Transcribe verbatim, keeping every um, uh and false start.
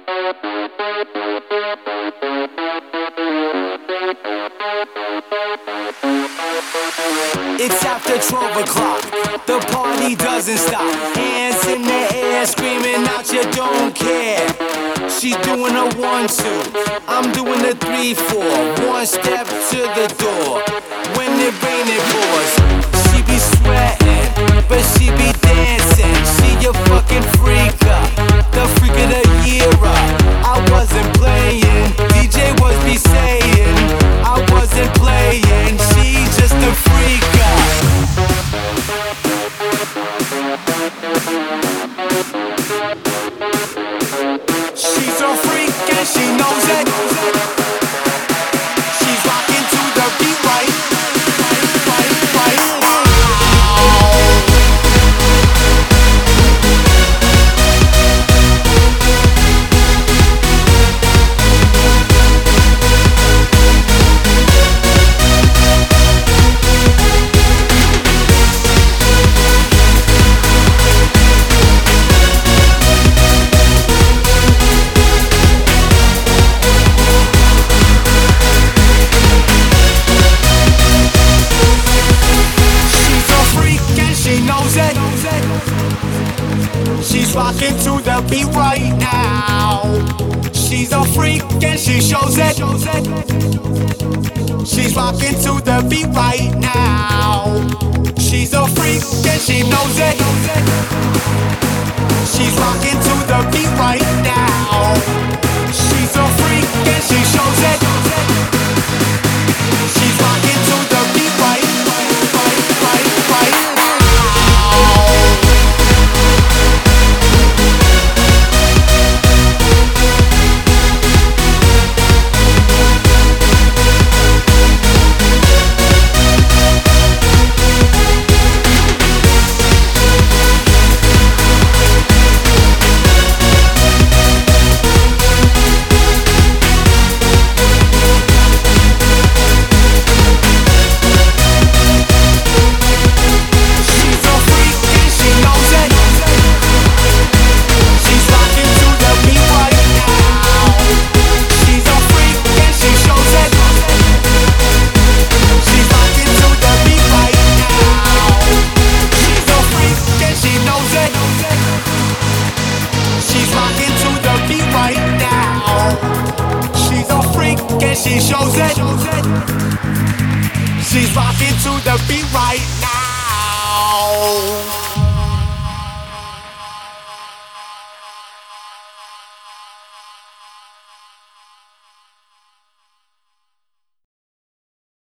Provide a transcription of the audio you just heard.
It's after twelve o'clock, the party doesn't stop. Hands in the air, screaming out you don't care. She's doing a one, two, I'm doing a three, four. One step to the door, when it rain it pours. She be sweating, but she be dancing. She a fucking freaker, the freak of the year. I wasn't playing, D J was be saying I wasn't playing, she just a freaker. She's a freak and she knows it. She's rocking to the beat right, right, right, right. She's rocking to the beat right now. She's a freak and she shows it. She's rocking to the beat right now. She's a freak and she knows it. She's rocking to the beat right now. She's a freak and she shows it. She's rocking to the beat right, right, right, right. She shows it. She's rocking to the beat right now.